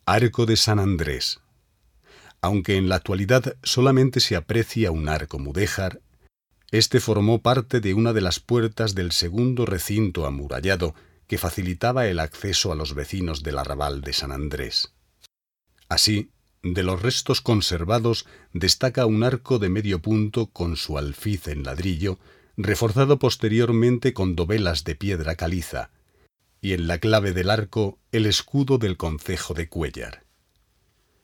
Arco de San Andrés. Aunque en la actualidad solamente se aprecia un arco mudéjar, este formó parte de una de las puertas del segundo recinto amurallado que facilitaba el acceso a los vecinos del arrabal de San Andrés. Así, de los restos conservados destaca un arco de medio punto con su alfiz en ladrillo, reforzado posteriormente con dovelas de piedra caliza, y en la clave del arco el escudo del concejo de Cuéllar.